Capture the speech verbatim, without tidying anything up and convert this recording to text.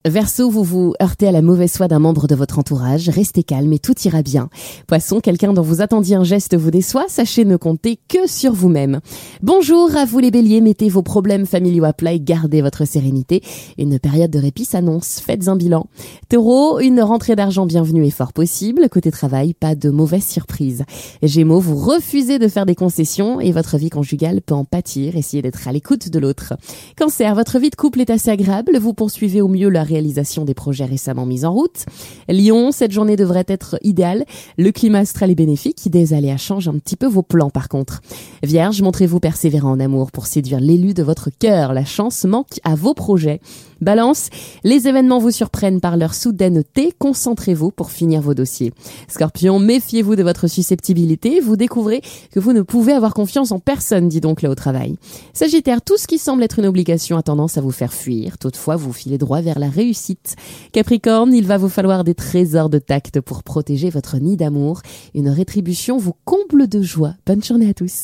Verseau, vous vous heurtez à la mauvaise foi d'un membre de votre entourage, restez calme et tout ira bien. Poisson, quelqu'un dont vous attendiez un geste vous déçoit, sachez ne compter que sur vous-même. Bonjour à vous les béliers, mettez vos problèmes familiaux à plat et gardez votre sérénité. Une période de répit s'annonce, faites un bilan. Taureau, une rentrée d'argent bienvenue est fort possible. Côté travail, pas de mauvaise surprise. Gémeaux, vous refusez de faire des concessions et votre vie conjugale peut en pâtir, essayez d'être à l'écoute de l'autre. Cancer, votre vie de couple est assez agréable, vous poursuivez au mieux la réalisation des projets récemment mis en route. Lion, cette journée devrait être idéale. Le climat astral est bénéfique. Des aléas changent un petit peu vos plans par contre. Vierge, montrez-vous persévérant en amour pour séduire l'élu de votre cœur. La chance manque à vos projets. Balance, les événements vous surprennent par leur soudaineté. Concentrez-vous pour finir vos dossiers. Scorpion, méfiez-vous de votre susceptibilité. Vous découvrez que vous ne pouvez avoir confiance en personne, dit donc là au travail. Sagittaire, tout ce qui semble être une obligation a tendance à vous faire fuir. Toutefois, vous filez droit vers la réussite. Capricorne, il va vous falloir des trésors de tact pour protéger votre nid d'amour. Une rétribution vous comble de joie. Bonne journée à tous.